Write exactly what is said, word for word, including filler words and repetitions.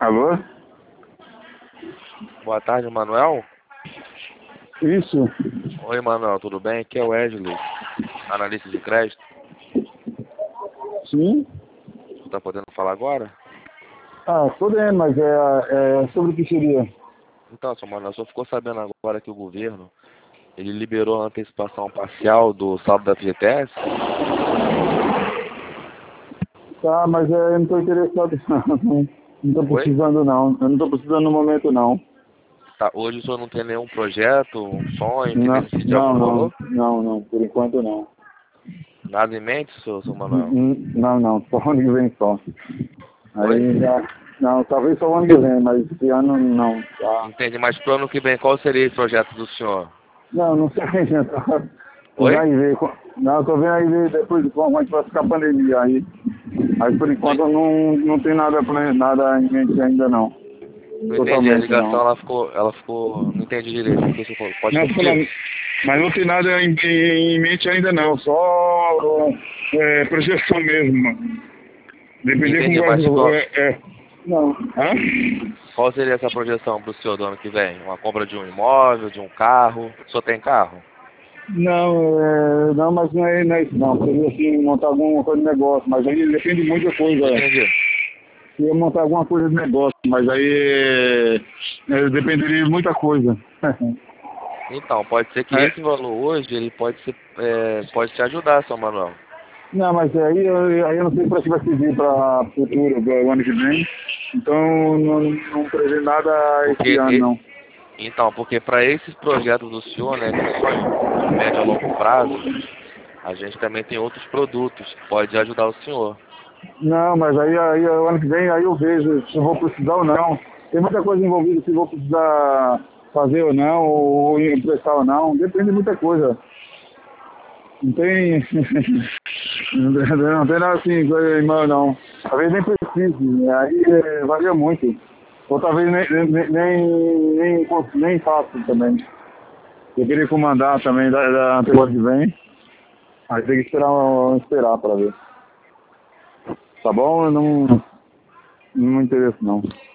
Alô? Boa tarde, Manuel. Isso. Oi, Manuel, tudo bem? Aqui é o Wesley, analista de crédito. Sim? Você está podendo falar agora? Ah, podendo, mas é, é sobre o que seria? Então, seu Manuel, só ficou sabendo agora que o governo ele liberou a antecipação parcial do saldo da F G T S? Tá, mas é, eu não estou interessado não. Não estou Oi? precisando não. Eu não estou precisando no momento não. Tá, hoje o senhor não tem nenhum projeto, um sonho que Não, necessite não, algum não, valor? não, não, por enquanto não. Nada em mente, seu, seu Hum, Manuel? hum, Não, não, só ano que vem só. Oi? Aí já. Não, talvez só o ano que vem, mas esse ano não. Tá. Entende, mas pro ano que vem, qual seria esse projeto do senhor? Não, não sei, gente. Oi? Vai ver. Não, eu tô vendo aí ver depois de como é que vai ficar a pandemia aí. Aí por Não, enquanto não, não tem nada, plane- nada em mente ainda não. não entendi, a Totalmente ligação não. ela ficou, ela ficou, não entendi direito o que você falou. Pode Não, tô repetir? falando, mas não tem nada em, em mente ainda não, só é, projeção mesmo. Depender como Entendi, vai mas qual, é, é. Não. Hã? qual seria essa projeção para o senhor do ano que vem? Uma compra de um imóvel, de um carro? O senhor tem carro? Não, é, não, mas não é, não é isso não. Seria assim, montar alguma coisa de negócio, mas aí depende de muita Não coisa. entendi. Se eu montar alguma coisa de negócio, mas aí é, é, dependeria de muita coisa. Então, pode ser que É, esse valor hoje, ele pode ser, é, pode te ajudar, seu Manuel. não, mas aí, eu- aí eu não sei para que vai servir para o futuro do ano que vem. Então não, não prevê nada esse Porque, ano e- não. então, porque para esses projetos do senhor, né, de sonho, de médio a longo prazo, a gente também tem outros produtos que podem ajudar o senhor. Não, mas aí, aí o ano que vem aí eu vejo se eu vou precisar ou não. Tem muita coisa envolvida se eu vou precisar fazer ou não, ou emprestar ou não. Depende de muita coisa. Não tem. Não tem não tem nada assim, coisa, irmão, não. Talvez nem precise. Aí é, varia muito. Ou talvez nem, nem, nem, nem, nem faço também. Eu queria comandar também da, da anterior que vem. Aí tem que esperar, esperar para ver. Tá bom? Eu não, não me interesso não.